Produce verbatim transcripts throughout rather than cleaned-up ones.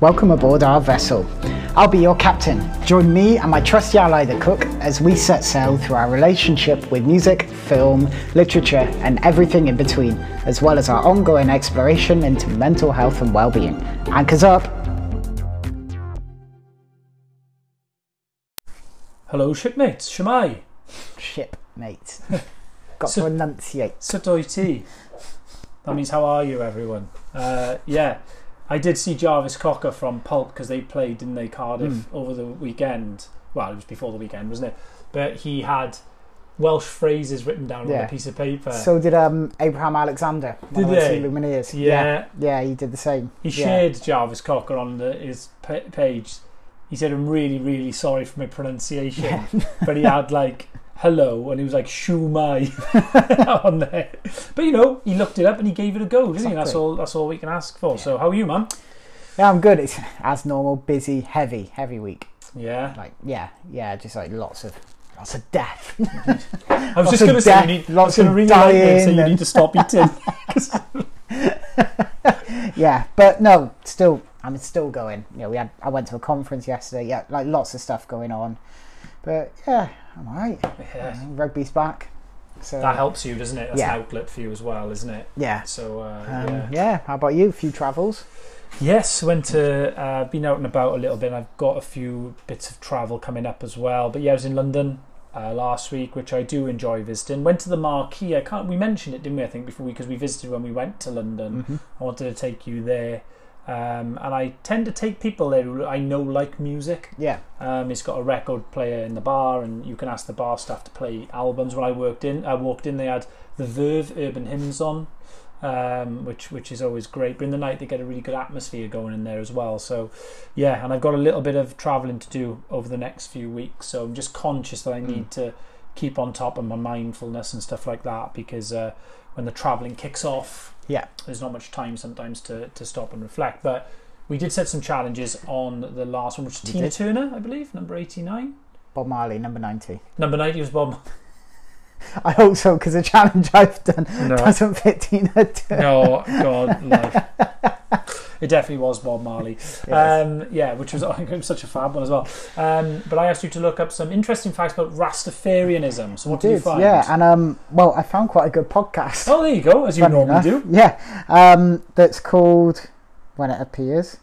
welcome aboard our vessel. I'll be your captain. Join me and my trusty ally the cook as we set sail through our relationship with music, film, literature and everything in between, as well as our ongoing exploration into mental health and well-being. Anchors up! Hello shipmates, Shemai. Shipmates. Got So- to enunciate. Sudoiti. That means how are you, everyone? Uh, yeah, I did see Jarvis Cocker from Pulp because they played, didn't they, Cardiff Mm. over the weekend. Well, it was before the weekend, wasn't it? But he had Welsh phrases written down Yeah. on a piece of paper. So did um, Abraham Alexander. one Did of the they? two Lumineers. Yeah. yeah. Yeah, he did the same. He Yeah. shared Jarvis Cocker on the, his pa- page. He said, I'm really, really sorry for my pronunciation. Yeah. But he had like, hello, and he was like, shoo my on there. But you know, he looked it up and he gave it a go, didn't he? That's Exactly. all That's all we can ask for. So how are you, man? Yeah, I'm good. It's as normal, busy, heavy, heavy week. Yeah. Like, yeah, yeah, just like lots of, lots of death. I was Lots just of going to say, death, you need, lots I was going to of ring you later and say dying you and- need to stop eating. Yeah, but no, still, I'm still going. You know, we had, I went to a conference yesterday. Yeah, like lots of stuff going on. But yeah, I'm alright. Yeah. Uh, Rugby's back. So That helps you, doesn't it? That's Yeah. an outlet for you as well, isn't it? yeah. So, uh, Um, yeah. yeah. How about you? A few travels? Yes, went to, uh, been out and about a little bit. I've got a few bits of travel coming up as well. But yeah, I was in London uh, last week, which I do enjoy visiting. Went to the Marquee. I can't. We mentioned it, didn't we? I think before, because we visited when we went to London. Mm-hmm. I wanted to take you there, um, and I tend to take people there who I know like music. Yeah. Um, it's got a record player in the bar, and you can ask the bar staff to play albums. When I worked in, I walked in, they had the Verve Urban Hymns on. Um, which which is always great. But in the night they get a really good atmosphere going in there as well. So yeah, and I've got a little bit of travelling to do over the next few weeks. So I'm just conscious that I need Mm. to keep on top of my mindfulness and stuff like that, because uh, when the travelling kicks off, Yeah. there's not much time sometimes to, to stop and reflect. But we did set some challenges on the last one, which was We Tina did. Turner, I believe, number eighty-nine. Bob Marley, number ninety. Number ninety was Bob. I hope so, because the challenge I've done No. doesn't fit Tina Turner. No, God, life. It definitely was Bob Marley. Yes. Um, yeah, which was, it was such a fab one as well. Um, but I asked you to look up some interesting facts about Rastafarianism. So what did you Did, find? yeah, and um, well, I found quite a good podcast. Oh, there you go, as you funny normally enough. do. Yeah, um, that's called, when it appears,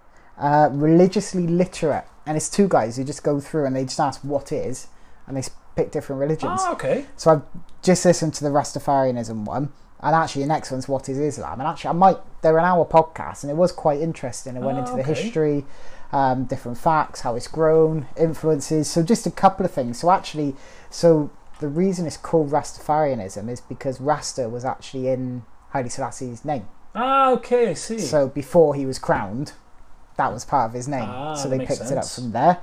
uh, Religiously Literate. And it's two guys who just go through and they just ask what is, and they s- pick different religions. Oh, okay. So I've just listened to the Rastafarianism one, and actually the next one's What is Islam? And actually I might, they're an hour podcast, and it was quite interesting. It went Oh, into the okay. history, um, different facts, how it's grown, influences, so just a couple of things. So actually, so the reason it's called Rastafarianism is because Rasta was actually in Haile Selassie's name. Ah, okay, I see. So before he was crowned, that was part of his name. Ah, so that they makes picked it up sense. from there.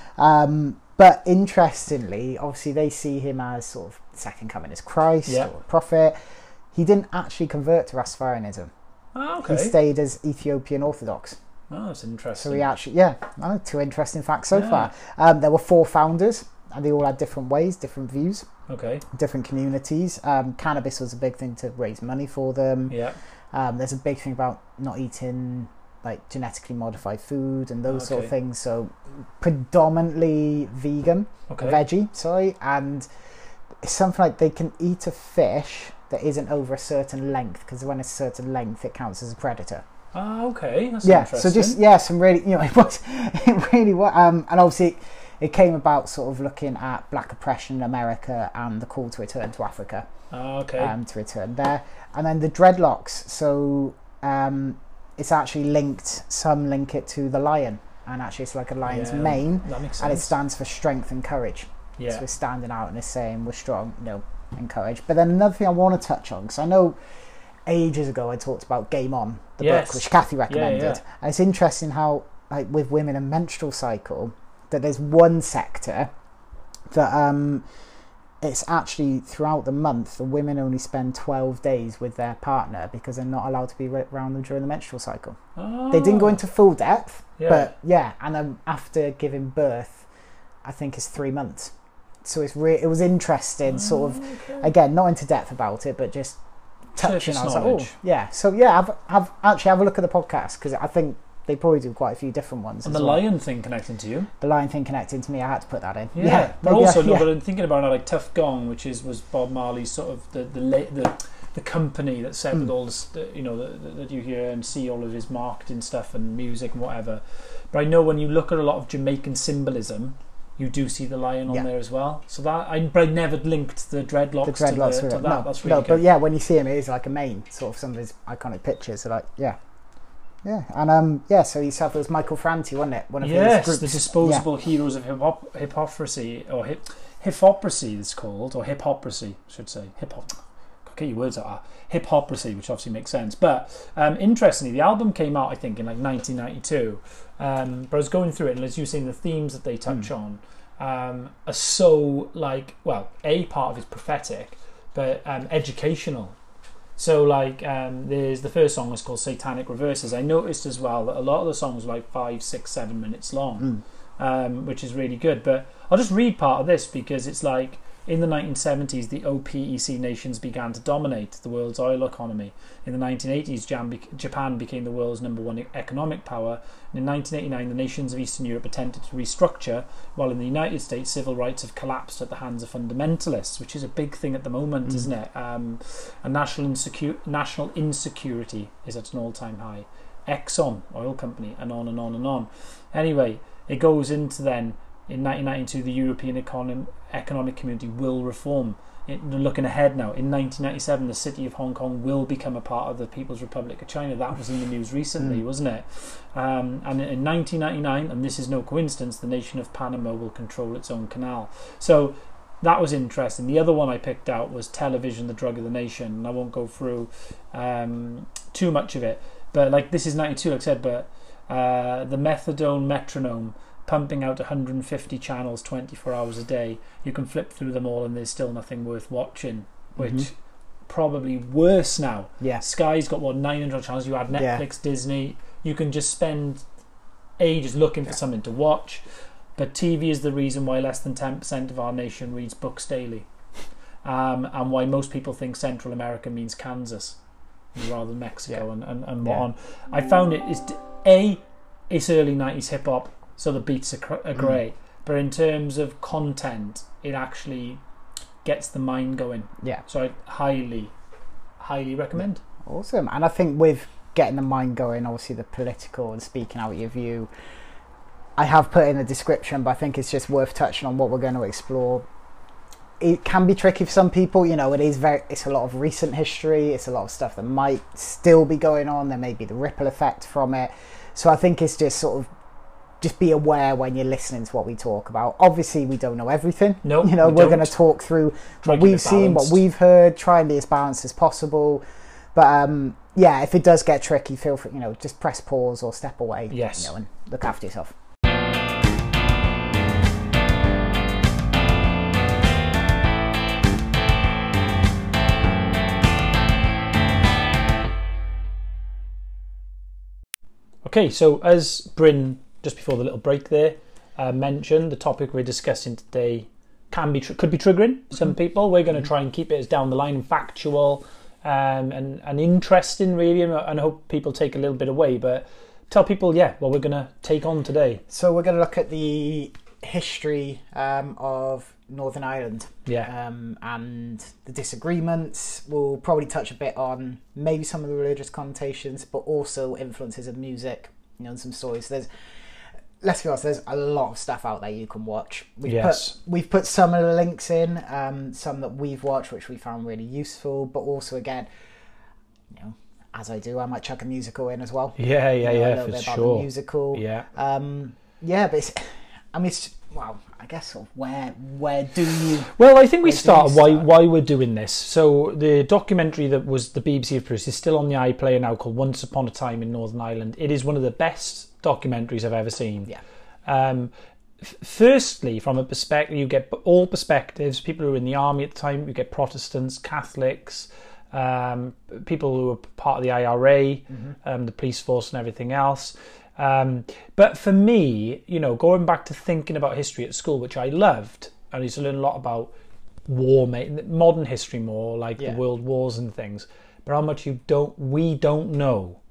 Um, but interestingly, obviously they see him as sort of second coming as Christ Yeah. or a prophet. He didn't actually convert to Rastafarianism. Ah, okay. He stayed as Ethiopian Orthodox. Oh, that's interesting. So he actually, yeah, oh, two interesting facts so Yeah. far. Um, there were four founders, and they all had different ways, different views, Okay. different communities. Um, cannabis was a big thing to raise money for them. Yeah. Um, there's a big thing about not eating like genetically modified food and those sort of Okay. things. So predominantly vegan, Okay. veggie, sorry, and it's something like they can eat a fish that isn't over a certain length, because when it's a certain length, it counts as a predator. Ah, okay. That's Yeah, interesting. so just yeah, some really, you know, it was it really was, um, and obviously it came about sort of looking at black oppression in America and the call to return to Africa. Ah, okay. Um, to return there, and then the dreadlocks. So um, it's actually linked. Some link it to the lion, and actually it's like a lion's Yeah, mane, that makes and it sense. stands for strength and courage. Yeah. So it's standing out and it's saying we're strong, you know, and courage. But then another thing I want to touch on, because I know ages ago I talked about Game On, the Yes. book which Kathy recommended, yeah. and it's interesting how, like with women and menstrual cycle, that there's one sector that um it's actually throughout the month the women only spend twelve days with their partner because they're not allowed to be ra- around them during the menstrual cycle. Ah, They didn't go into full depth, yeah. but yeah, and um, after giving birth, I think it's three months. So it's re- it was interesting, sort of, okay. again, not into depth about it, but just touching. Surface I was like, knowledge. oh, yeah. So yeah, I've, I've actually have a look at the podcast, because I think they probably do quite a few different ones. And as the well. Lion thing connecting to you. The Lion thing connecting to me, I had to put that in. Yeah, yeah but maybe also, I, no, yeah. but I'm thinking about it, like Tough Gong, which is was Bob Marley's sort of the the la- the, the company that said Mm. with all this, you know, that, that you hear and see all of his marketing stuff and music and whatever. But I know when you look at a lot of Jamaican symbolism, you do see the lion on Yeah. there as well. So that I, but I never linked the dreadlocks, The dreadlocks to, the, with to it. that. No, That's really no, good. but yeah, when you see him, it is like a main sort of some of his iconic pictures. So like, yeah, yeah, and um, yeah. So you said it was Michael Franti, wasn't it? One of Yes, his the groups. disposable heroes of hip hop, hypocrisy or hip hypocrisy it's called, or hypocrisy, I should say. Hip hop. Get your words out. Hypocrisy, which obviously makes sense. But um, interestingly, the album came out, I think, in like nineteen ninety-two. Um, but I was going through it, and as you were saying, the themes that they touch Mm. on um, are so like, well, a part of it's prophetic, but um, educational. So like, um, there's the first song is called Satanic Reverses. I noticed as well that a lot of the songs were like five, six, seven minutes long, Mm. um, which is really good. But I'll just read part of this because it's like, in the nineteen seventies, the O P E C nations began to dominate the world's oil economy. In the nineteen eighties, Japan became the world's number one economic power. And in nineteen eighty-nine, the nations of Eastern Europe attempted to restructure, while in the United States, civil rights have collapsed at the hands of fundamentalists, which is a big thing at the moment, Mm. isn't it? Um, and national, insecu- national insecurity is at an all-time high. Exxon, oil company, and on and on and on. Anyway, it goes into then, in nineteen ninety-two, the European econom- economic community will reform. It, looking ahead now, in nineteen ninety-seven, the city of Hong Kong will become a part of the People's Republic of China. That was in the news recently, Mm. wasn't it? Um, and in nineteen ninety-nine, and this is no coincidence, the nation of Panama will control its own canal. So that was interesting. The other one I picked out was Television, the Drug of the Nation, and I won't go through um, too much of it. But like, this is ninety-two, like I said, but uh, the methadone metronome, pumping out one hundred fifty channels twenty-four hours a day. You can flip through them all and there's still nothing worth watching, which Mhm. probably worse now. Yeah. Sky's got, what, nine hundred channels. You add Netflix, Yeah. Disney. You can just spend ages looking for Yeah. something to watch. But T V is the reason why less than ten percent of our nation reads books daily. Um, and why most people think Central America means Kansas rather than Mexico, Yeah. and, and, and what Yeah. on. I found it is, A, it's early nineties hip hop, so the beats are, cr- are Mm. great. But in terms of content, it actually gets the mind going. Yeah. So I highly, highly recommend. Awesome. And I think with getting the mind going, obviously the political and speaking out your view, I have put in the description, but I think it's just worth touching on what we're going to explore. It can be tricky for some people, you know, it is very, it's a lot of recent history, it's a lot of stuff that might still be going on, there may be the ripple effect from it. So I think it's just sort of, just be aware when you're listening to what we talk about. Obviously, we don't know everything. No, you know, we we're don't. going to talk through Try what to keep we've it seen, what balanced. we've heard, try and be as balanced as possible. But um, yeah, if it does get tricky, feel free, you know, just press pause or step away. Yes. You know, and look after yourself. Okay, so as Bryn, just before the little break there, uh, mentioned, the topic we're discussing today can be tr- could be triggering some Mm-hmm. people. We're going to try and keep it as down the line, factual, um, and and interesting, really, and, and I hope people take a little bit away. But tell people, yeah, what we're going to take on today. So we're going to look at the history um, of Northern Ireland. Yeah, Um, and the disagreements. We'll probably touch a bit on maybe some of the religious connotations, but also influences of music, you know, and some stories. There's, let's be honest, there's a lot of stuff out there you can watch. We've Yes. put we've put some of the links in, um, some that we've watched, which we found really useful. But also, again, you know, as I do, I might chuck a musical in as well. yeah, yeah, You know, a yeah, little for bit about sure. the musical. Yeah, Um, yeah, but it's, I mean, it's, well, I guess sort of where where do you? well, I think we Where do start you why start? why we're doing this. So the documentary that was the B B C have produced is still on the iPlayer now, called Once Upon a Time in Northern Ireland. It is one of the best documentaries I've ever seen. Yeah. Um, f- firstly, from a perspective, you get all perspectives. People who were in the army at the time, you get Protestants, Catholics, um, people who were part of the I R A, Mm-hmm. um, the police force, and everything else. Um, but for me, you know, going back to thinking about history at school, which I loved, I used to learn a lot about war, modern history more, like Yeah. the world wars and things. But how much you don't, we don't know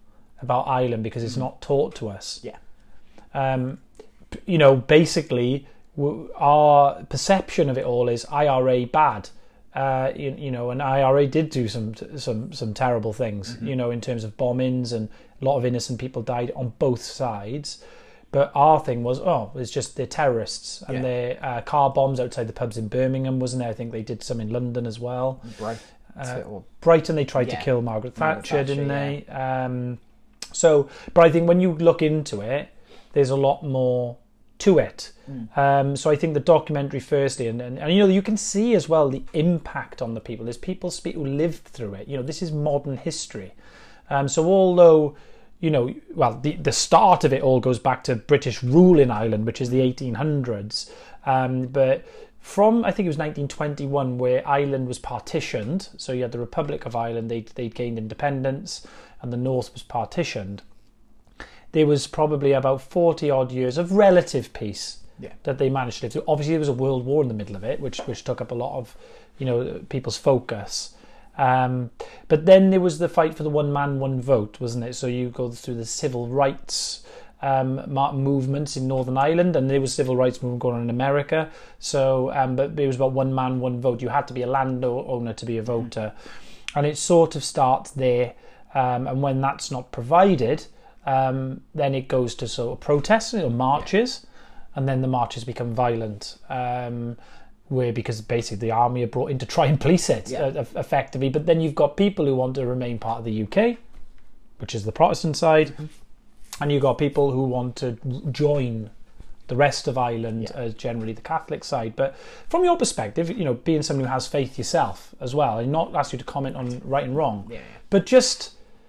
about Ireland because it's not taught to us. Yeah. Um, you know, basically, w- our perception of it all is I R A bad. Uh, you, you know, and I R A did do some some some terrible things. Mm-hmm. You know, in terms of bombings, and a lot of innocent people died on both sides. But our thing was, oh, it's just they're terrorists, and yeah. they're uh, car bombs outside the pubs in Birmingham, wasn't there? I think they did some in London as well. Right. Uh, Brighton, they tried yeah. to kill Margaret Thatcher, Margaret Thatcher didn't they? Yeah. Um, so, but I think when you look into it, there's a lot more to it. Mm. Um, so I think the documentary, firstly, and, and, and you know, you can see as well the impact on the people. There's people speak who lived through it. You know, this is modern history. Um, so although, you know, well, the, the start of it all goes back to British rule in Ireland, which is the eighteen hundreds. Um, but from, I think it was nineteen twenty-one, where Ireland was partitioned. So you had the Republic of Ireland, they'd, they'd gained independence, and the North was partitioned. There was probably about forty odd years of relative peace yeah. that they managed to live through. Obviously, there was a world war in the middle of it, which which took up a lot of, you know, people's focus. Um, but then there was the fight for the one man, one vote, wasn't it? So you go through the civil rights um, movements in Northern Ireland, and there was civil rights movement going on in America. So, um, but it was about one man, one vote. You had to be a landowner to be a voter, mm-hmm. and it sort of starts there. Um, and when that's not provided, um, then it goes to sort of protests or marches, yeah. and then the marches become violent. Um, where because basically the army are brought in to try and police it yeah. uh, effectively. But then you've got people who want to remain part of the U K, which is the Protestant side, mm-hmm. and you've got people who want to join the rest of Ireland yeah. as generally the Catholic side. But from your perspective, you know, being someone who has faith yourself as well, and not ask you to comment on right and wrong, yeah. but just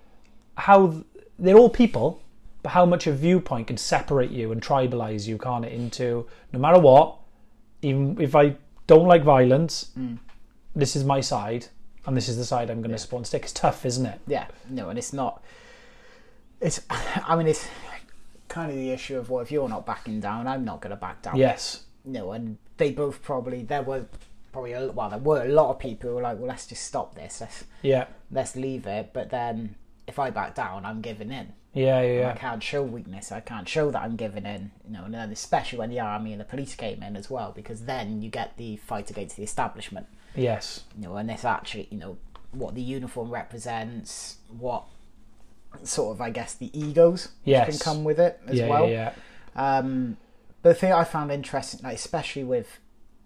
how they're all people, but how much a viewpoint can separate you and tribalize you, can't it, into no matter what, even if I don't like violence, mm. this is my side, and this is the side I'm going to yeah. support and stick. It's tough, isn't it? Yeah, no, and it's not. It's, I mean, it's kind of the issue of, well, if you're not backing down, I'm not going to back down. Yes. No, and they both probably, there were probably, a, well, there were a lot of people who were like, well, let's just stop this. Let's, yeah. let's leave it. But then if I back down, I'm giving in. Yeah, yeah, yeah. I can't show weakness. I can't show that I'm giving in. You know, and then especially when the army and the police came in as well, because then you get the fight against the establishment. Yes. You know, and it's actually, you know, what the uniform represents, what sort of, I guess, the egos yes. can come with it as yeah, well. Yeah, yeah. Um, but the thing I found interesting, like especially with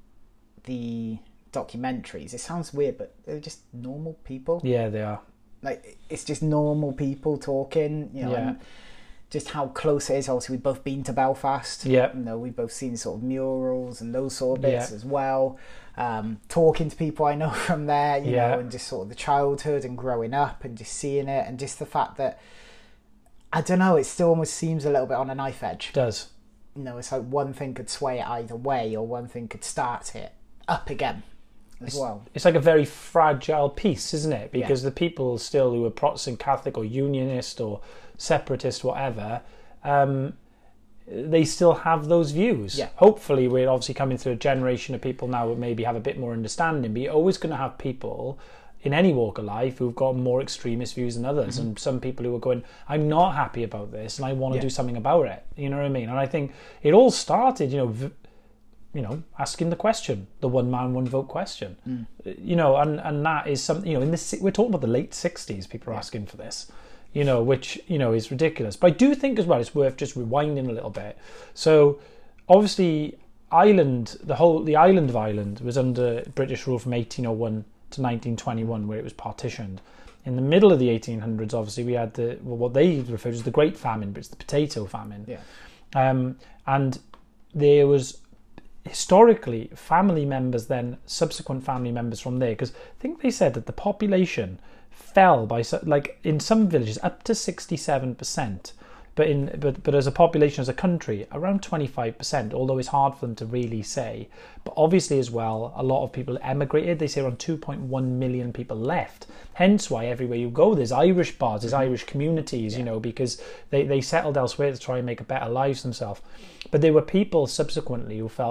the documentaries, it sounds weird, but they're just normal people. Yeah, they are. Like, it's just normal people talking, you know, yeah. and just how close it is. Obviously, we've both been to Belfast. Yeah. You know, we've both seen sort of murals and those sort of bits yeah. as well. Um, talking to people I know from there, you yeah. know, and just sort of the childhood and growing up and just seeing it, and just the fact that, I don't know, it still almost seems a little bit on a knife edge. It does. You know, it's like one thing could sway it either way, or one thing could start it up again. As it's, well. It's like a very fragile piece, isn't it? Because yeah. the people still who are Protestant, Catholic, or Unionist, or Separatist, whatever, um, they still have those views. Yeah. Hopefully, we're obviously coming through a generation of people now who maybe have a bit more understanding. But you're always going to have people in any walk of life who've got more extremist views than others, mm-hmm. and some people who are going, "I'm not happy about this, and I want to yeah. do something about it." You know what I mean? And I think it all started, you know. V- you know, asking the question, the one man, one vote question, mm. you know, and, and that is something, you know, in this, we're talking about the late sixties, people are yeah. asking for this, you know, which, you know, is ridiculous. But I do think as well, it's worth just rewinding a little bit. So obviously Ireland, the whole, the island of Ireland was under British rule from eighteen oh one to nineteen twenty-one, where it was partitioned. In the middle of the eighteen hundreds, obviously we had the, well, what they refer to as the Great Famine, but it's the potato famine. Yeah. Um, and there was, historically, family members then, subsequent family members from there, because I think they said that the population fell by, like, in some villages up to sixty-seven percent, but in but but as a population, as a country, around twenty-five percent, although it's hard for them to really say. But obviously as well, a lot of people emigrated. They say around two point one million people left. Hence why everywhere you go, there's Irish bars, there's Irish communities, yeah. you know, because they, they settled elsewhere to try and make a better lives themselves. But there were people subsequently who felt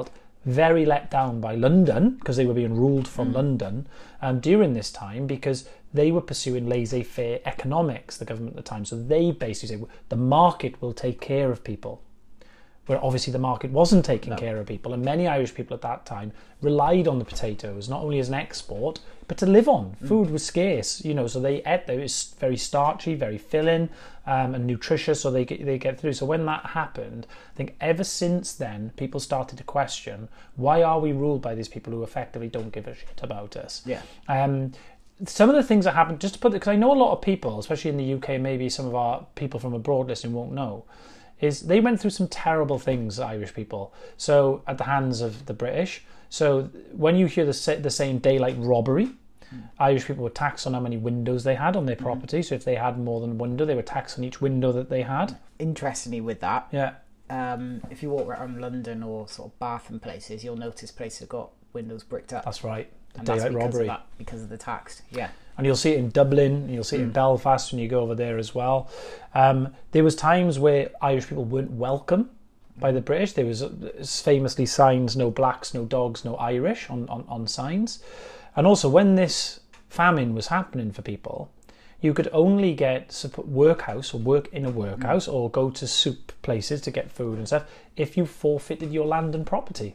very let down by London because they were being ruled from mm. London um, during this time because they were pursuing laissez-faire economics, the government at the time. So they basically say the market will take care of people, where obviously the market wasn't taking no. care of people. And many Irish people at that time relied on the potatoes, not only as an export, but to live on. Mm. Food was scarce, you know, so they ate, they was very starchy, very filling um, and nutritious, so they get, they get through. So when that happened, I think ever since then, people started to question, why are we ruled by these people who effectively don't give a shit about us? Yeah. Um, some of the things that happened, just to put it, because I know a lot of people, especially in the U K, maybe some of our people from abroad listening won't know, is they went through some terrible things, Irish people, so at the hands of the British. So when you hear the, the saying daylight robbery, mm. Irish people were taxed on how many windows they had on their property. Mm. So if they had more than one window, they were taxed on each window that they had. Interestingly with that, yeah, um, if you walk around London or sort of Bath and places, you'll notice places have got windows bricked up. That's right, the and daylight that's because robbery. Of that, because of the tax, yeah. And you'll see it in Dublin, you'll see it mm. in Belfast when you go over there as well. Um, there was times where Irish people weren't welcome by the British. There was famously signs, no blacks, no dogs, no Irish on, on, on signs. And also when this famine was happening for people, you could only get support, workhouse or work in a workhouse mm. or go to soup places to get food and stuff if you forfeited your land and property.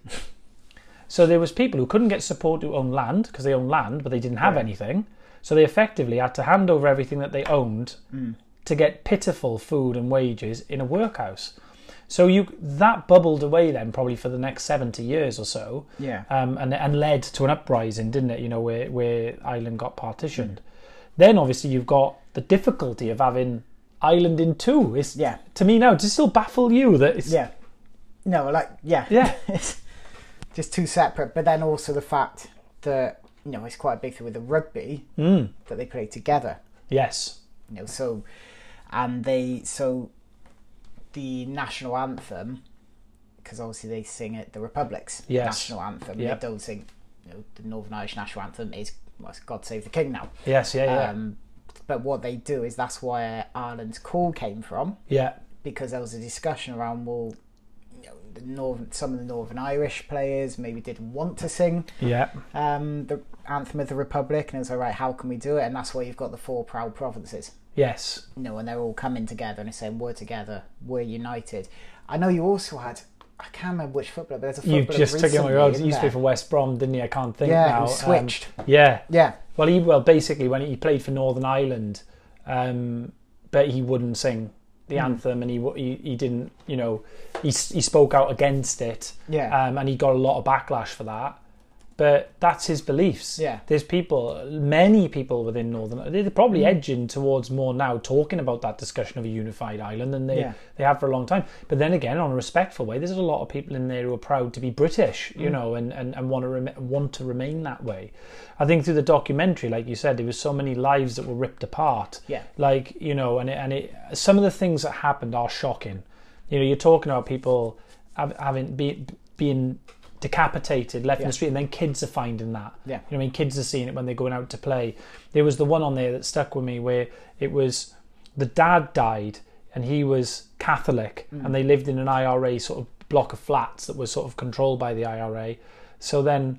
So there was people who couldn't get support to own land because they owned land but they didn't have yeah. anything. So they effectively had to hand over everything that they owned mm. to get pitiful food and wages in a workhouse. So you that bubbled away then probably for the next seventy years or so, yeah, um, and and led to an uprising, didn't it? You know, where where Ireland got partitioned. Mm. Then obviously you've got the difficulty of having Ireland in two. It's, yeah, to me now, does it still baffle you that it's yeah, no, like yeah, yeah, it's just two separate. But then also the fact that, you know, it's quite a big thing with the rugby mm. that they play together. Yes. You know, so, and they, so the national anthem, because obviously they sing it, the Republic's yes. national anthem. Yep. They don't sing, you know, the Northern Irish national anthem is, well, it's God Save the King now. Yes, yeah, yeah. Um, but what they do is that's where Ireland's call came from. Yeah. Because there was a discussion around, well, the Northern, some of the Northern Irish players maybe didn't want to sing yeah. um, the anthem of the Republic, and it was like, right, how can we do it? And that's where you've got the four proud provinces. Yes. You know, and they're all coming together and they're saying, we're together, we're united. I know you also had, I can't remember which footballer, but there's a footballer You just took him on your own. He used to play there. for West Brom, didn't he? I can't think yeah, now. he switched. Um, yeah. Yeah. Well, he well basically when he played for Northern Ireland, um, but he wouldn't sing the mm. anthem, and he, he he didn't, you know, he he spoke out against it, yeah, um, and he got a lot of backlash for that. But that's his beliefs. Yeah, there's people, many people within Northern, they're probably mm. edging towards more now talking about that discussion of a unified Ireland than they yeah. they have for a long time. But then again, on a respectful way, there's a lot of people in there who are proud to be British, you mm. know, and, and, and want to rem- want to remain that way. I think through the documentary, like you said, there was so many lives that were ripped apart. Yeah, like, you know, and it, and it some of the things that happened are shocking. You know, you're talking about people having be, being decapitated, left yeah. in the street, and then kids are finding that. Yeah. You know, I mean, kids are seeing it when they're going out to play. There was the one on there that stuck with me where it was the dad died and he was Catholic mm. and they lived in an I R A sort of block of flats that was sort of controlled by the I R A. So then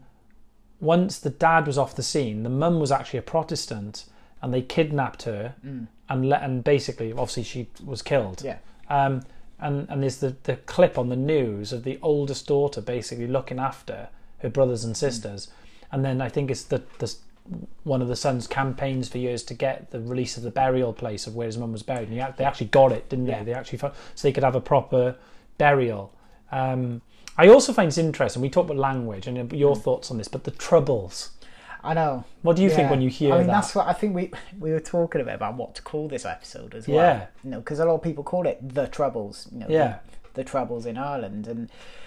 once the dad was off the scene, the mum was actually a Protestant and they kidnapped her mm. and let, and basically, obviously she was killed. Yeah. Um, And, and there's the, the clip on the news of the oldest daughter basically looking after her brothers and sisters. Mm. And then I think it's the, the one of the son's campaigns for years to get the release of the burial place of where his mum was buried. And he, they actually got it, didn't they? Yeah. They actually found, so they could have a proper burial. Um, I also find it interesting, we talk about language and your mm. thoughts on this, but the Troubles. I know. What do you yeah. think when you hear that? I mean, that? that's what I think we we were talking a bit about what to call this episode as well. Yeah. You know, because a lot of people call it the Troubles. You know, yeah. The, the Troubles in Ireland, and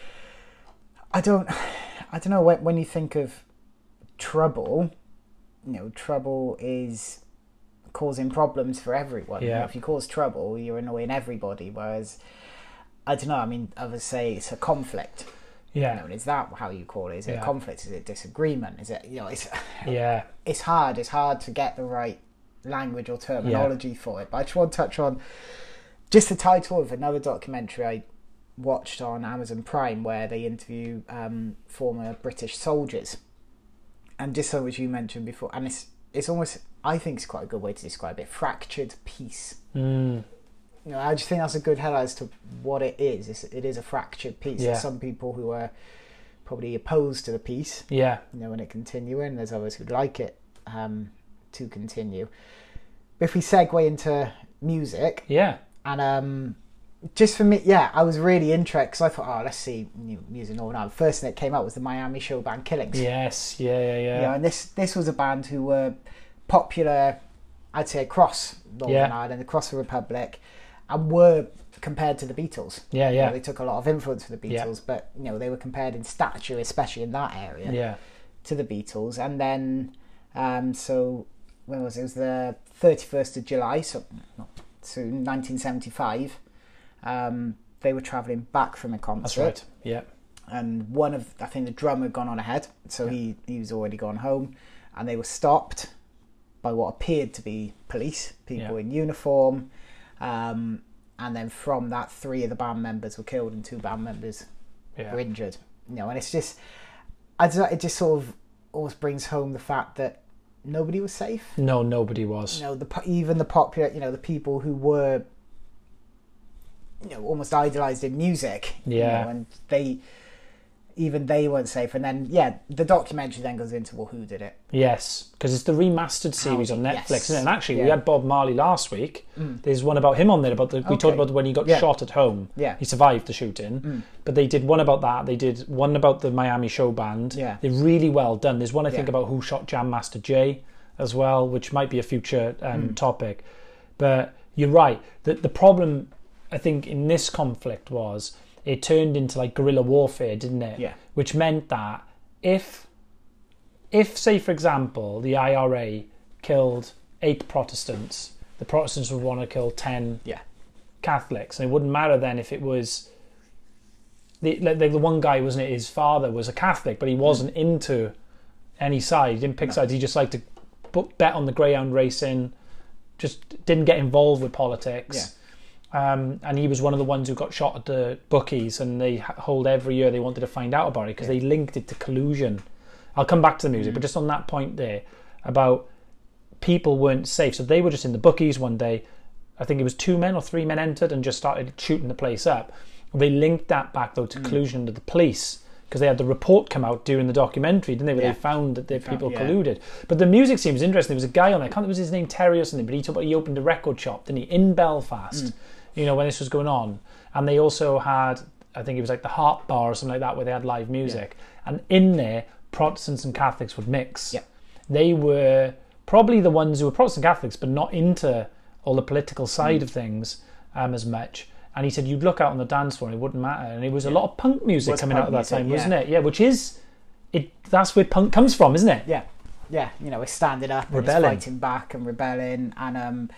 I don't, I don't know when when you think of trouble, you know, trouble is causing problems for everyone. Yeah. You know, if you cause trouble, you're annoying everybody. Whereas, I don't know. I mean, I would say it's a conflict. Yeah, you know, is that how you call it? Is it yeah. a conflict? Is it disagreement? Is it, you know, it's yeah, it's hard. It's hard to get the right language or terminology yeah. for it. But I just want to touch on just the title of another documentary I watched on Amazon Prime where they interview um, former British soldiers, and just so as you mentioned before, and it's it's almost, I think it's quite a good way to describe it, fractured peace. Mm. You know, I just think that's a good headline as to what it is. It's, it is a fractured peace. Yeah. There's some people who are probably opposed to the peace, Yeah. you know, and it continuing. There's others who'd like it um, to continue. But if we segue into music, Yeah. and um, just for me, yeah, I was really interested because I thought, oh, let's see new music all now. The first thing that came out was the Miami show band Killings. Yes. Yeah. Yeah. Yeah. You know, and this this was a band who were popular, I'd say, across Northern Yeah. Ireland, across the Republic, and were compared to the Beatles. Yeah. You Yeah. know, they took a lot of influence from the Yeah. Beatles, but you know, they were compared in stature, especially in that area, Yeah. to the Beatles. And then, um, so when was it? It was the thirty-first of July, so not soon, nineteen seventy-five. Um, they were travelling back from a concert. That's right. Yeah. And one of, I think the drummer had gone on ahead, so he, he was already gone home, and they were stopped by what appeared to be police, people Yeah. in uniform, um, and then from that, three of the band members were killed and two band members Yeah. were injured. You know, and it's just, I just, it just sort of almost brings home the fact that nobody was safe. No, nobody was. You know, the even the popular, you know, the people who were, you know, almost idolised in music. Yeah. You know, and they, even they weren't safe. And then, yeah, the documentary then goes into, well, who did it? Yes, because it's the remastered series How- on Netflix, yes. isn't it? And actually, we Yeah. had Bob Marley last week. Mm. There's one about him on there. About the, we Okay. talked about when he got Yeah. shot at home. Yeah. He survived the shooting. Mm. But they did one about that. They did one about the Miami show band. Yeah. They're really well done. There's one, I think, Yeah. about who shot Jam Master Jay as well, which might be a future um, Mm. topic. But you're right. The, the problem, I think, in this conflict was it turned into like guerrilla warfare, didn't it? Yeah. Which meant that if, if say, for example, the I R A killed eight Protestants, the Protestants would want to kill ten Yeah. Catholics. And it wouldn't matter then if it was... The, like the one guy, wasn't it, his father was a Catholic, but he wasn't Mm. into any side. He didn't pick No. sides. He just liked to put, bet on the greyhound racing, just didn't get involved with politics. Um, and he was one of the ones who got shot at the bookies, and they ha- hold every year. They wanted to find out about it because Yeah. they linked it to collusion. I'll come back to the music, Mm. but just on that point there about people weren't safe. So they were just in the bookies one day. I think it was two men or three men entered and just started shooting the place up. They linked that back though to Mm. collusion to the police because they had the report come out during the documentary, didn't they? Where Yeah. they found that the Found- people yeah. colluded. But the music seems interesting. There was a guy on there. I can't remember was his name, Terry or something. But he talked about he opened a record shop, didn't he, in Belfast? Mm. You know, when this was going on. And they also had, I think it was like the Harp Bar or something like that, where they had live music. And in there, Protestants and Catholics would mix. Yeah. They were probably the ones who were Protestant Catholics, but not into all the political side Mm. of things um, as much. And he said you'd look out on the dance floor and it wouldn't matter. And it was a Yeah. lot of punk music Was coming punk out at that music, time, yeah. wasn't it? Yeah, which is, it. that's where punk comes from, isn't it? Yeah. Yeah. You know, it's standing up and Rebelling. it's fighting back and rebelling. And, um,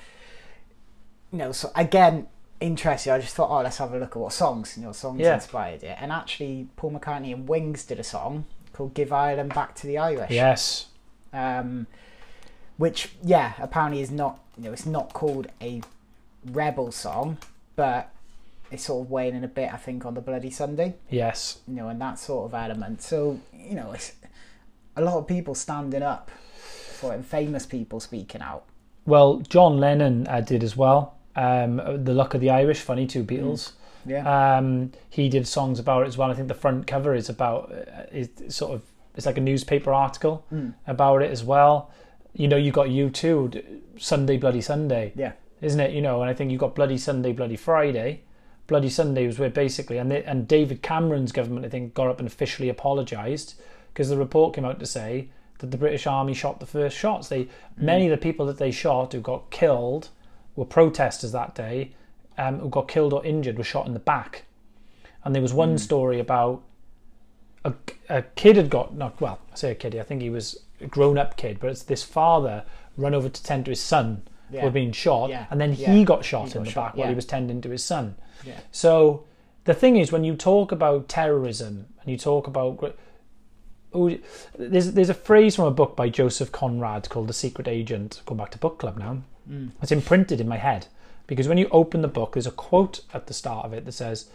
you know, so again, interesting. I just thought, oh, let's have a look at what songs, you know, songs Yeah. inspired it. And actually, Paul McCartney and Wings did a song called "Give Ireland Back to the Irish." Yes. Um, which, yeah, apparently is not, you know, it's not called a rebel song, but it's sort of weighing in a bit, I think, on the Bloody Sunday, Yes. you know, and that sort of element. So, you know, it's a lot of people standing up for it, and famous people speaking out. Well, John Lennon uh, did as well. Um, the Luck of the Irish, Funny Two Beatles. Yeah. Um, he did songs about it as well. I think the front cover is about uh, is sort of it's like a newspaper article Mm. about it as well. You know, you got U two, Sunday Bloody Sunday, Yeah. isn't it? You know, and I think you got Bloody Sunday, Bloody Friday. Bloody Sunday was where basically, and they, and David Cameron's government, I think, got up and officially apologised because the report came out to say that the British Army shot the first shots. They mm. many of the people that they shot who got killed were protesters that day, um, who got killed or injured were shot in the back. And there was one Mm. story about a, a kid had got, not well, I say a kid, I think he was a grown-up kid, but it's this father run over to tend to his son Yeah. who had been shot, Yeah. and then Yeah. he got shot He in got the shot, back while yeah. he was tending to his son. Yeah. So the thing is, when you talk about terrorism and you talk about, oh, there's there's a phrase from a book by Joseph Conrad called The Secret Agent. Going back to book club now. Mm. It's imprinted in my head because when you open the book, there's a quote at the start of it that says,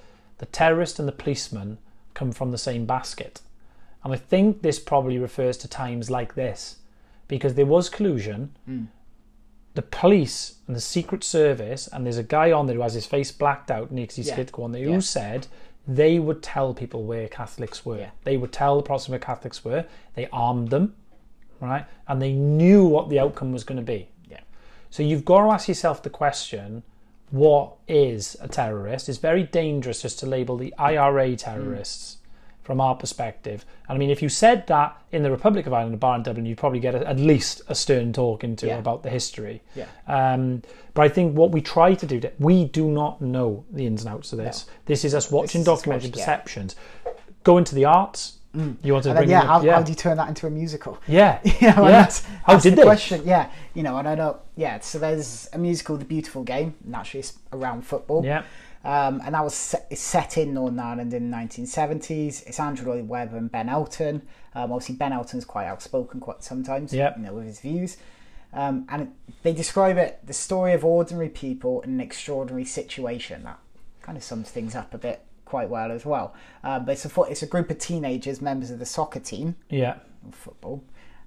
the terrorist and the policeman come from the same basket. And I think this probably refers to times like this, because there was collusion. Mm. The police and the Secret Service, and there's a guy on there who has his face blacked out and he's yeah. scared to go on there, yeah. who said they would tell people where Catholics were. Yeah. They would tell the Protestants where Catholics were. They armed them, right? And they knew what the outcome was going to be. Yeah. So you've got to ask yourself the question, what is a terrorist? It's very dangerous just to label the I R A terrorists. Mm. From our perspective. And I mean, if you said that in the Republic of Ireland, a bar in Dublin, you'd probably get a, at least a stern talking to yeah. about the history. Yeah. Um, but I think what we try to do, we do not know the ins and outs of this. No. This is us watching documentary perceptions. Yeah. Go into the arts. Mm. You want to and bring then, yeah, in, how, yeah, how do you turn that into a musical? Yeah. you know, yeah. That's, how that's did the they? Question. Yeah. You know, and I know, yeah, so there's a musical, The Beautiful Game, naturally it's around football. Yeah. Um, and that was set, it's set in Northern Ireland in the nineteen seventies. It's Andrew Lloyd Webber and Ben Elton. Um, obviously, Ben Elton's quite outspoken quite sometimes, yep. you know, with his views. Um, and it, they describe it, the story of ordinary people in an extraordinary situation. That kind of sums things up a bit quite well as well. Um, but it's a, it's a group of teenagers, members of the soccer team. Yeah. Football.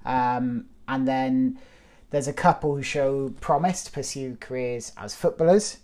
Um, and then there's a couple who show promise to pursue careers as footballers.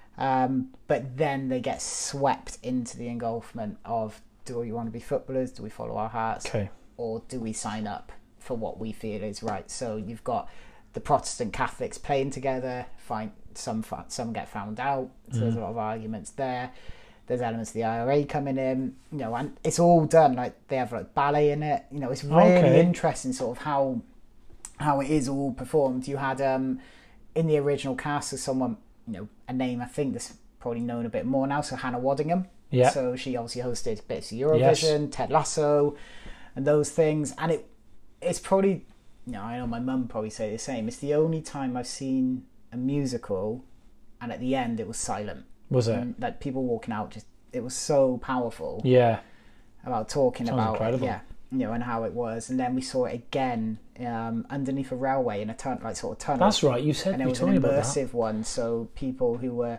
Um, but then they get swept into the engulfment of, do we want to be footballers? Do we follow our hearts? Okay. Or do we sign up for what we feel is right? So you've got the Protestant Catholics playing together. Find some some get found out. So mm. there's a lot of arguments there. There's elements of the I R A coming in, you know, and it's all done. Like they have like ballet in it. You know, it's really okay. interesting, sort of how how it is all performed. You had um in the original cast of someone. You know, a name I think that's probably known a bit more now. So Hannah Waddingham. Yeah. So she obviously hosted bits of Eurovision, yes. Ted Lasso, and those things. And it, it's probably, you know, I know my mum probably say the same. It's the only time I've seen a musical, and at the end it was silent. Was it? And, like people walking out, just it was so powerful. Yeah. About talking Sounds about incredible. yeah, you know, and how it was, and then we saw it again um, underneath a railway in a tunnel, like sort of tunnel. That's right. You said and it you was told an me about immersive one. So people who were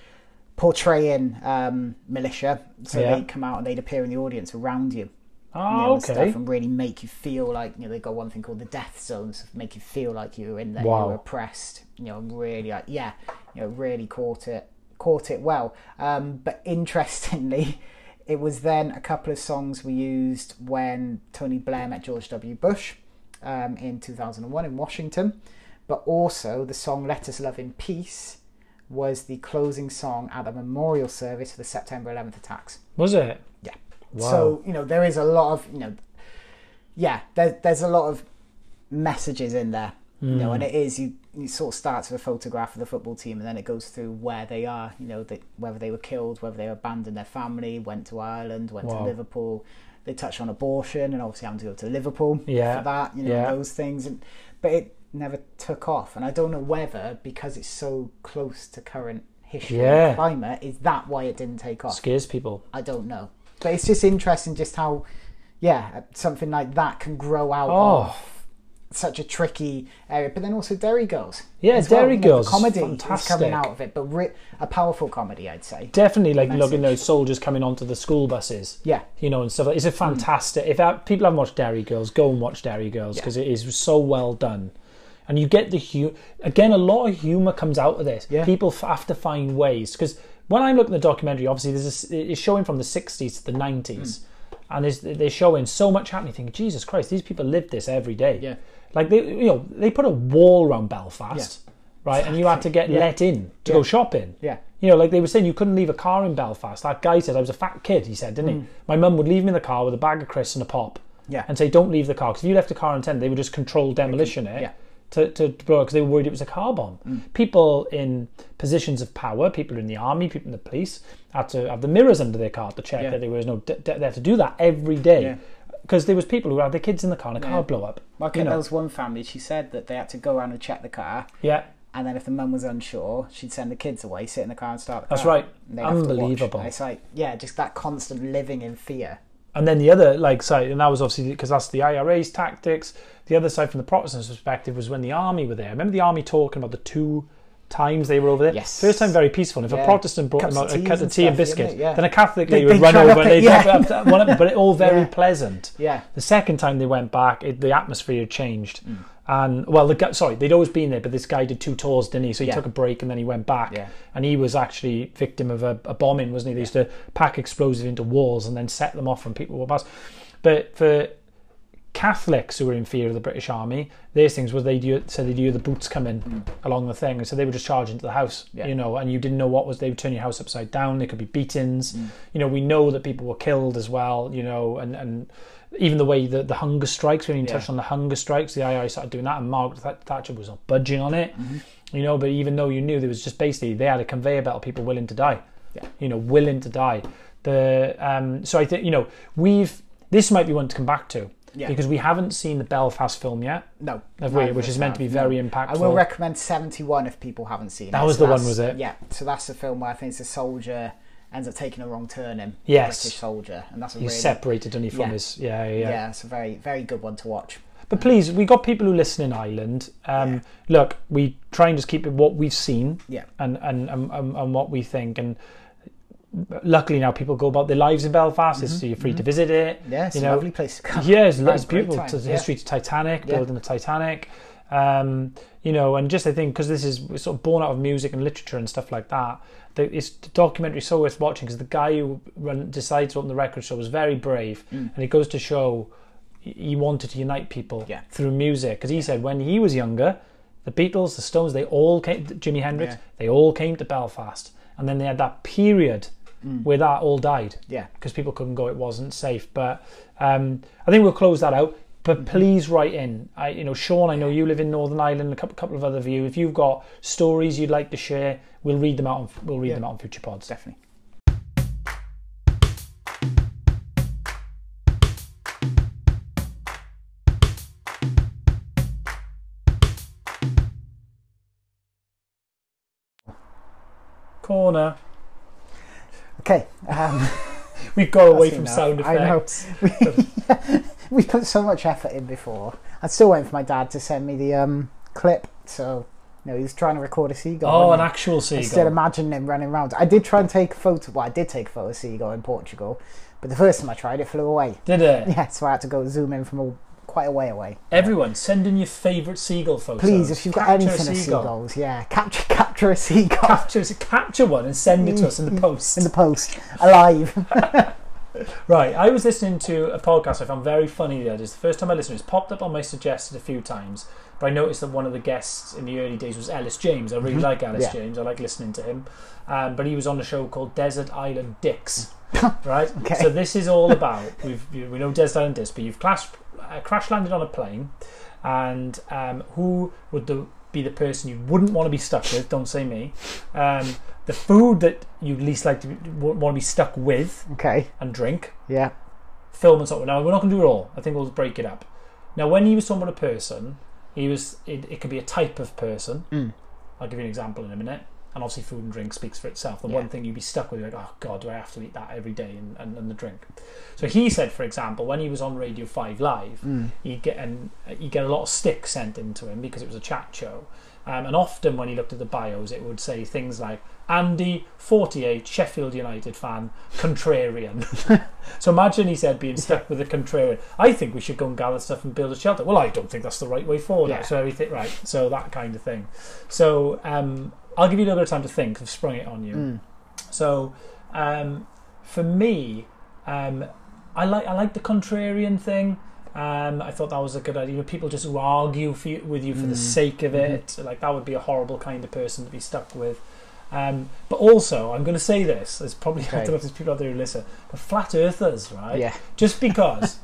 portraying um, militia, so yeah. they'd come out and they'd appear in the audience around you. Oh, you know, okay. And, stuff, and really make you feel like, you know, they got one thing called the death zones, make you feel like you were in there, wow. you were oppressed. You know, really like yeah, you know, really caught it, caught it well. Um, but interestingly. It was then a couple of songs we used when Tony Blair met George W. Bush um, in two thousand one in Washington. But also the song Let Us Love in Peace was the closing song at the memorial service for the September eleventh attacks. Was it? Yeah. Wow. So, you know, there is a lot of, you know, yeah, there, there's a lot of messages in there. Mm. You know, and it is, you, you sort of starts with a photograph of the football team and then it goes through where they are, you know, they, whether they were killed, whether they abandoned their family, went to Ireland, went wow. to Liverpool. They touch on abortion and obviously having to go to Liverpool yeah. for that, you know, yeah. those things. And but it never took off. And I don't know whether, because it's so close to current history yeah. and climate, is that why it didn't take off? Scares people. I don't know. But it's just interesting just how, yeah, something like that can grow out oh. of such a tricky area, but then also Derry Girls. Yeah, Derry well. Girls, comedy fantastic. is coming out of it, but re- a powerful comedy, I'd say. Definitely, like looking at those soldiers coming onto the school buses. Yeah, you know, and stuff. It's a fantastic. Mm. If I, people haven't watched Derry Girls, go and watch Derry Girls because yeah. it is so well done, and you get the hu- again. A lot of humour comes out of this. Yeah. People have to find ways because when I'm looking at the documentary, obviously there's a, it's showing from the sixties to the nineties. Mm. And they're showing so much happening. Thinking, Jesus Christ, these people live this every day. Yeah, like they, you know, they put a wall around Belfast, yeah. right? Exactly. And you had to get yeah. let in to yeah. go shopping. Yeah, you know, like they were saying, you couldn't leave a car in Belfast. That guy said I was a fat kid. He said, didn't mm. he? My mum would leave me in the car with a bag of crisps and a pop. Yeah, and say, don't leave the car because if you left the car unattended, they would just control demolition it. Yeah. To, to blow it because they were worried it was a car bomb. Mm. People in positions of power, people in the army, people in the police, had to have the mirrors under their car to check yeah. that there was no. De- de- they had to do that every day because yeah. there was people who had their kids in the car and the yeah. car blow up. Like there was one family. She said that they had to go around and check the car. Yeah. And then if the mum was unsure, she'd send the kids away, sit in the car and start the That's car. That's right. Unbelievable. It's like yeah, just that constant living in fear. And then the other like side, and that was obviously because that's the I R A's tactics. The other side from the Protestants' perspective was when the army were there. I remember the army talking about the two times they were over there. Yes. First time very peaceful. And if Yeah. a Protestant brought Cups them of out a teas cup of and tea and stuff, biscuits, yeah, yeah. then a Catholic They- lady they would run try over up and it, they'd yeah. up- up- one up- but it all very Yeah. pleasant. Yeah. The second time they went back, it, the atmosphere had changed. Mm. And well, the guy, sorry, they'd always been there, but this guy did two tours, didn't he? So he Yeah. took a break and then he went back. Yeah. And he was actually victim of a, a bombing, wasn't he? They used to pack explosives into walls and then set them off when people were past. But for Catholics who were in fear of the British Army, their things was they'd hear, so they'd hear the boots coming mm. along the thing, and so they would just charge into the house, yeah. you know, and you didn't know what was. They would turn your house upside down. There could be beatings. Mm. You know, we know that people were killed as well. You know, and and even the way the the hunger strikes. When you yeah. touched on the hunger strikes, the I I started doing that, and Margaret Thatcher was not budging on it. Mm-hmm. You know, but even though you knew there was just basically they had a conveyor belt of people willing to die. Yeah. You know, willing to die. The um. So I think you know we've this might be one to come back to. Yeah. Because we haven't seen the Belfast film yet. No. Have we? Which is meant to be very no. impactful. I will recommend seventy-one if people haven't seen that it. That was so the one, was it? Yeah. So that's the film where I think it's a soldier ends up taking a wrong turn in. Yes. British soldier. And that's a He's really, separated, doesn't he, from yeah. his... Yeah, yeah, yeah. Yeah, it's a very, very good one to watch. But please, we got people who listen in Ireland. Um, Yeah. Look, we try and just keep it what we've seen yeah. and, and, and, and, and what we think. And luckily now people go about their lives in Belfast, mm-hmm. so you're free mm-hmm. to visit it. Yeah, it's you a know. lovely place to come. Yeah, it's, Right, it's beautiful. time. To the yeah. history to Titanic, Yeah. building the Titanic. Um, you know, and just I think because this is sort of born out of music and literature and stuff like that, the, it's the documentary so worth watching because the guy who run, decides to open the record store was very brave, Mm. and it goes to show he wanted to unite people Yeah. through music because he said when he was younger, the Beatles, the Stones, they all came, Jimi Hendrix, Yeah. they all came to Belfast, and then they had that period Mm. where that all died. Yeah. Because people couldn't go, it wasn't safe. But um, I think we'll close that out. But mm-hmm. please write in. I, you know, Sean, I know you live in Northern Ireland. A couple, couple of other of you. If you've got stories you'd like to share, we'll read them out. On, we'll read yeah. them out on future pods. Definitely. Corner. Okay. Um, We've got away from enough. sound effects. I know. We, we put so much effort in before. I'm still waiting for my dad to send me the um, clip. So, you know, he was trying to record a seagull. Oh, an he? actual seagull. I still imagine him running around. I did try and take a photo. Well, I did take a photo of a seagull in Portugal, but the first time I tried, it flew away. Did it? Yeah, so I had to go zoom in from a, quite a way away. Everyone, send in your favourite seagull photos. Please, if you've got Capture anything a of seagull. seagulls, yeah, capture capture a seagull Capture, capture one and send it to us in the post. in the post, alive. Right, I was listening to a podcast I found very funny the other day. It's the first time I listened. It's popped up on my suggested a few times, but I noticed that one of the guests in the early days was Ellis James. I really Mm-hmm. like Ellis Yeah. James. I like listening to him. Um, but he was on a show called Desert Island Dicks. Right? Okay. So this is all about, we've, we know Desert Island Dicks, but you've crash, uh, crash landed on a plane, and um, who would the, be the person you wouldn't want to be stuck with? Don't say me. Um, the food that you'd least like to be, want to be stuck with Okay. and drink. Yeah. Film and so on. Now we're not going to do it all. I think we'll break it up. Now, when he was talking about a person, he was it, it could be a type of person. Mm. I'll give you an example in a minute. And obviously, food and drink speaks for itself. The Yeah. one thing you'd be stuck with, you're like, oh God, do I have to eat that every day and, and, and the drink? So he said, for example, when he was on Radio Five Live, Mm. he'd get an, he'd get a lot of stick sent into him because it was a chat show. Um, and often when he looked at the bios, it would say things like Andy, forty-eight, Sheffield United fan, contrarian. So imagine, he said, being stuck with a contrarian. I think we should go and gather stuff and build a shelter. Well, I don't think that's the right way forward. Yeah. So everything, right? So that kind of thing. So um, I'll give you a little bit of time to think. I've sprung it on you. Mm. So um, for me, um, I like I like the contrarian thing. Um, I thought that was a good idea. People just who argue for you, with you for Mm. the sake of it, mm-hmm. like that would be a horrible kind of person to be stuck with. Um, but also, I'm going to say this. There's probably Okay. I don't know if there's people out there who listen, but flat earthers, right? Yeah. Just because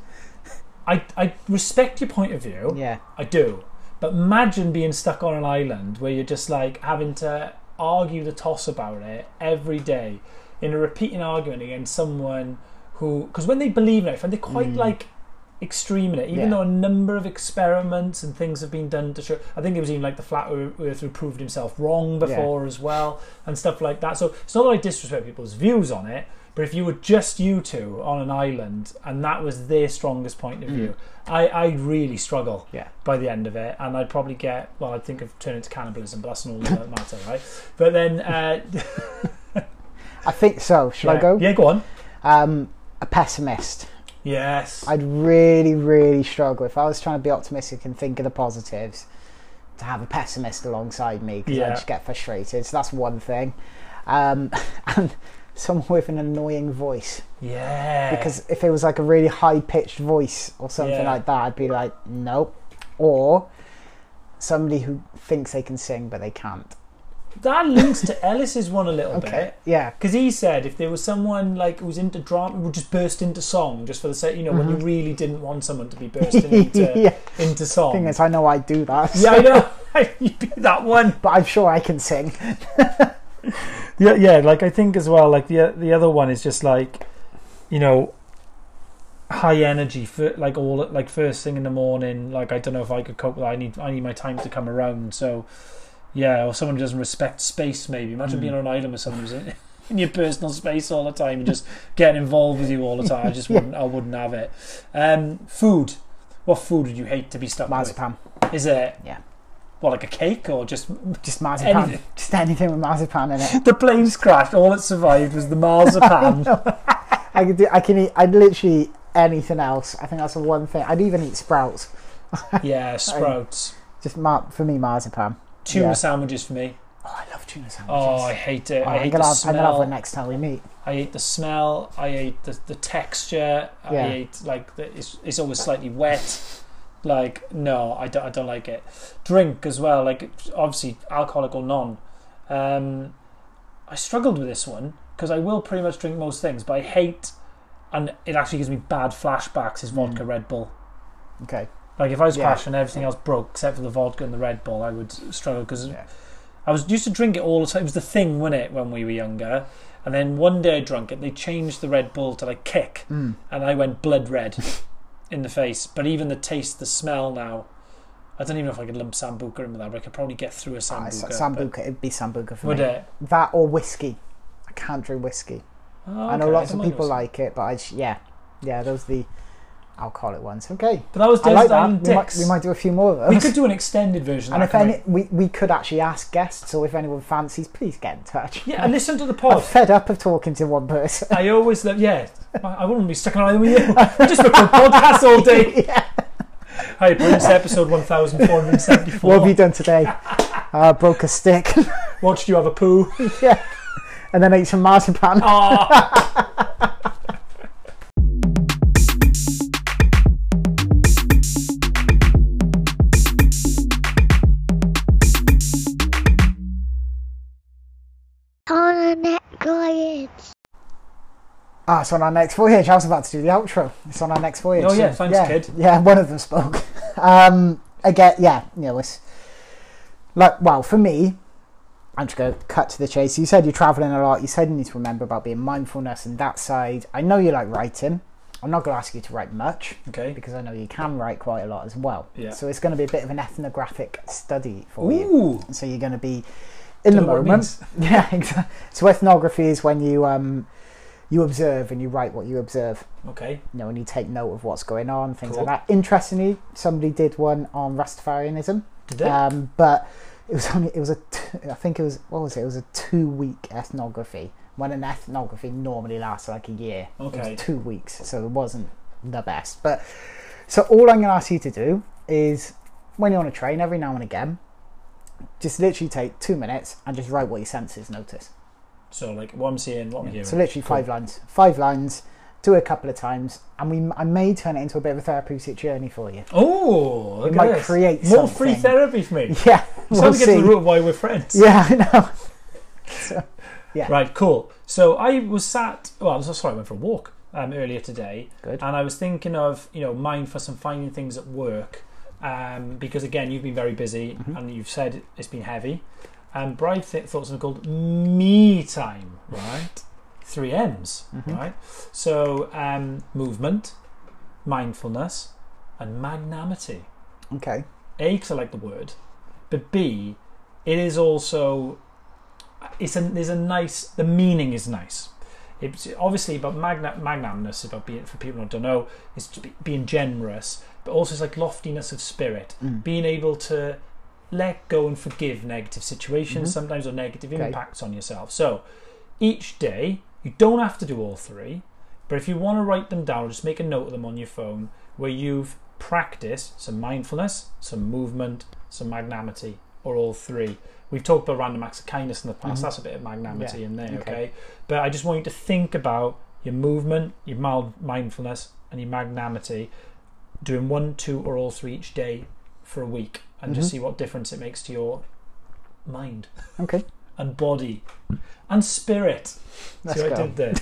I I respect your point of view, Yeah. I do. But imagine being stuck on an island where you're just like having to argue the toss about it every day in a repeating argument against someone who, because when they believe in it, and they're quite Mm. like extreme in it, even Yeah. though a number of experiments and things have been done to show. I think it was even like the flat earth who proved himself wrong before as well, and stuff like that. So it's not that I disrespect people's views on it, But if you were just you two on an island and that was their strongest point of Mm. view, I, I'd really struggle Yeah. by the end of it. And I'd probably get, well, I'd think of turning it to cannibalism, but that's an all that matter, right? But then... Uh, I think so. Shall yeah. I go? Yeah, go on. Um, a pessimist. Yes. I'd really, really struggle if I was trying to be optimistic and think of the positives to have a pessimist alongside me because Yeah. I just get frustrated. So that's one thing. Um, and someone with an annoying voice. Yeah. Because if it was like a really high-pitched voice or something Yeah. like that, I'd be like, nope. Or somebody who thinks they can sing but they can't. That links to Ellis's one a little Okay. bit. Yeah. Because he said if there was someone like who was into drama, would just burst into song just for the sake, you know, when you really didn't want someone to be bursting into yeah. into song. Thing is, I know I do that. Yeah, I know. You'd be that one. But I'm sure I can sing. Yeah, yeah. Like I think as well. Like the the other one is just like, you know, high energy for like all like first thing in the morning. Like I don't know if I could cope with that. I need I need my time to come around. So. Yeah, or someone who doesn't respect space, maybe. Imagine mm. being on an island with someone who's in, in your personal space all the time and just getting involved with you all the time. I just wouldn't. I wouldn't have it. Um, food. What food would you hate to be stuck Marzipan. with? Is it? Yeah. What, like a cake or just just marzipan? Anything? Just anything with marzipan in it. The planes crashed. All that survived was the marzipan. I, I could do. I can eat. I'd literally eat anything else. I think that's the one thing. I'd even eat sprouts. Yeah, sprouts. Just mar- for me, marzipan. Tuna yeah. sandwiches for me. Oh, I love tuna sandwiches. Oh, I hate it. Oh, I hate I'm gonna the have, smell. I'm gonna have one next time we meet. I hate the smell. I hate the, the texture. I Yeah. hate like the, it's it's always slightly wet. Like no, I don't I don't like it. Drink as well. Like obviously alcoholic or non. Um, I struggled with this one because I will pretty much drink most things, but I hate, and it actually gives me bad flashbacks. Is vodka Mm. Red Bull. Okay. Like if I was Yeah. crashing, everything else broke except for the vodka and the Red Bull. I would struggle because Yeah. I was used to drink it all the time. It was the thing, wasn't it, when we were younger? And then one day I drank it. They changed the Red Bull to like kick, Mm. and I went blood red in the face. But even the taste, the smell now, I don't even know if I could lump sambuca in with that. But I could probably get through a Ah, sambuca. it's sambuca. It'd be sambuca for Would me. it? That or whiskey. I can't drink whiskey. Oh, I know okay, lots don't of mind people whiskey. like it, but I just, yeah, yeah, those are the alcoholic ones. Okay. But that was I Desert like that. Island We might, Dicks. we might do a few more of those. We could do an extended version. and of if that, any, couldn't we, we could actually ask guests, or if anyone fancies, please get in touch. we? Yeah, and listen to the I'm pod. fed up of talking to one person. I always love. Yeah, I I wouldn't be stuck on island with you. We just record podcasts all day. Yeah. Hi, Prince. Episode one thousand four hundred seventy-four. What have you done today? uh, broke a stick. Watched you have a poo. Yeah. And then ate some marzipan. Oh. On a next voyage. Ah, it's on our next voyage. I was about to do the outro. It's on our next voyage. Oh, yeah, So, thanks, yeah, kid. Yeah, one of them spoke. Um, again, yeah, you know, it's like, well, for me, I'm just going to cut to the chase. You said you're traveling a lot. You said you need to remember about being mindfulness and that side. I know you like writing. I'm not going to ask you to write much Okay. because I know you can write quite a lot as well. Yeah. So it's going to be a bit of an ethnographic study for you. Ooh. So you're going to be in the Don't know what it moment. Yeah, exactly. So ethnography is when you um you observe and you write what you observe. Okay. You know, and you take note of what's going on, things Cool. like that. Interestingly, somebody did one on Rastafarianism. Did they? Um, but it was only it was a t- I think it was what was it? It was a two week ethnography. When an ethnography normally lasts like a year. It Okay. was two weeks, so it wasn't the best. But so all I'm going to ask you to do is when you're on a train, every now and again, just literally take two minutes and just write what your senses notice. So, like, what I'm seeing, what I'm hearing. So literally Cool. five lines, five lines. Do it a couple of times, and we I may turn it into a bit of a therapeutic journey for you. Oh, look We at might this. create more free something. therapy for me. Yeah, So we'll we get to see. the root of why we're friends. Yeah, I know. So, yeah. Right, cool. So I was sat. Well, I was sorry. I went for a walk um, earlier today, Good. and I was thinking of you know mindfulness and finding things at work, um, because again you've been very busy Mhm. and you've said it's been heavy. And Bride th- thought something called me time, right? Three M's, Mhm. right? So um, movement, mindfulness, and magnanimity. Okay. A, because I like the word, but B, it is also it's a there's a nice the meaning is nice. It's obviously about magna- magnanimous, about being, for people who don't know, is to be, being generous, but also it's like loftiness of spirit, Mm. being able to let go and forgive negative situations, Mhm. sometimes or negative Okay. impacts on yourself. So each day, you don't have to do all three, but if you want to write them down, just make a note of them on your phone where you've practiced some mindfulness, some movement, some magnanimity, or all three. We've talked about random acts of kindness in the past. Mhm. That's a bit of magnanimity Yeah. in there, okay. Okay. But I just want you to think about your movement, your mild mindfulness, and your magnanimity, doing one, two, or all three each day for a week, and just Mhm. see what difference it makes to your mind Okay. and body and spirit. Let's see what go. I did there?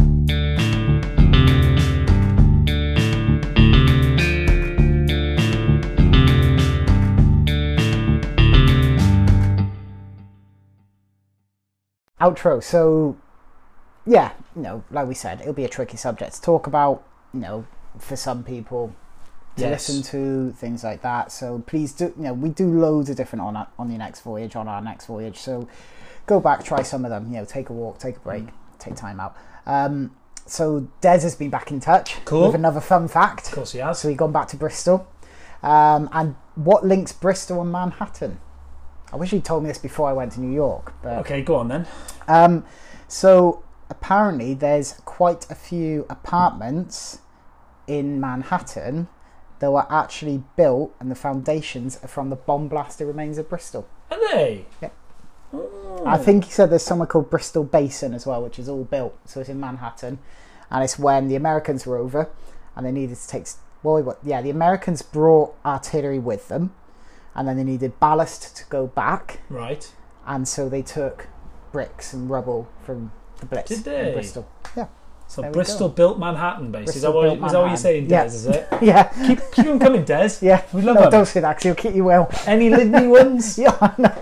Outro. So, yeah, you know, like we said, it'll be a tricky subject to talk about, you know, for some people to Yes. listen to, things like that. So please do, you know, we do loads of different on our, on the next voyage, on our next voyage. So go back, try some of them, you know, take a walk, take a break, Mm. take time out. Um, so Des has been back in touch Cool. with another fun fact. Of course he has. So we've gone back to Bristol. Um, and what links Bristol and Manhattan? I wish he'd told me this before I went to New York. But Okay, go on then. um, so apparently there's quite a few apartments in Manhattan that were actually built, and the foundations are from the bomb blasted remains of Bristol. Are they? Yeah. Oh. I think he said there's somewhere called Bristol Basin as well, which is all built. So it's in Manhattan, and it's when the Americans were over and they needed to take. Well, what- yeah, the Americans brought artillery with them, and then they needed ballast to go back, Right. and so they took bricks and rubble from the Blitz Did they? in Bristol. Yeah, So There we Bristol go. built Manhattan base. Is that, Bristol what, built is that what you're Manhattan. saying, Des, Yeah. is it? yeah, Keep, keep them coming, Des. yeah. We love No, them. don't say that, 'cause he'll keep you well. Any Lidney ones? Yeah, I know.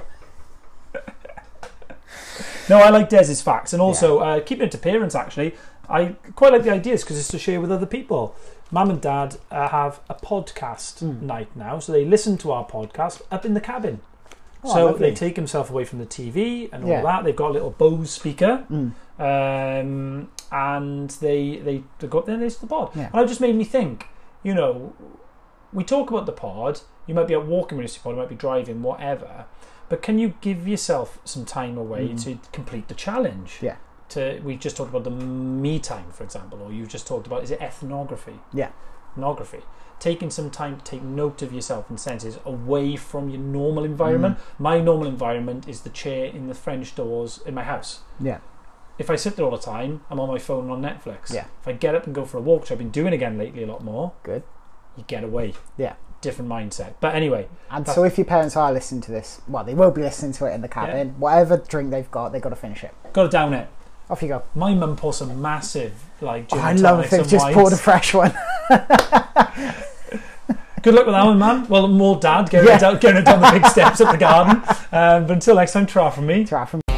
No, I like Des's facts, and also uh, keeping it to parents. Actually, I quite like the ideas because it's to share with other people. Mum and Dad uh, have a podcast Mm. night now, so they listen to our podcast up in the cabin. Oh, so lovely. they take themselves away from the T V and all Yeah. that. They've got a little Bose speaker, Mm. um, and they they they go up there and they listen to the pod. Yeah. And it just made me think. You know, we talk about the pod. You might be out walking with your pod, you might be driving, whatever. But can you give yourself some time away Mm. to complete the challenge? Yeah. To we just talked about the me time, for example, or you've just talked about is it ethnography? Yeah. Ethnography. Taking some time to take note of yourself and senses away from your normal environment. My normal environment is the chair in the French doors in my house. Yeah. If I sit there all the time, I'm on my phone on Netflix. Yeah. If I get up and go for a walk, which I've been doing again lately a lot more, Good. you get away. Yeah. Different mindset. But anyway, And That's- so if your parents are listening to this, well, they will be listening to it in the cabin. Whatever drink they've got, they've got to finish it. got to down it. Off you go. My mum pours some massive, like, gin Oh, I and love tonics if they've and just wines. poured a fresh one. Good luck with that one, man. Well, more dad getting, Yeah. it down, getting it down the big steps of the garden. Um, but until next time, try from me. Ta-ra from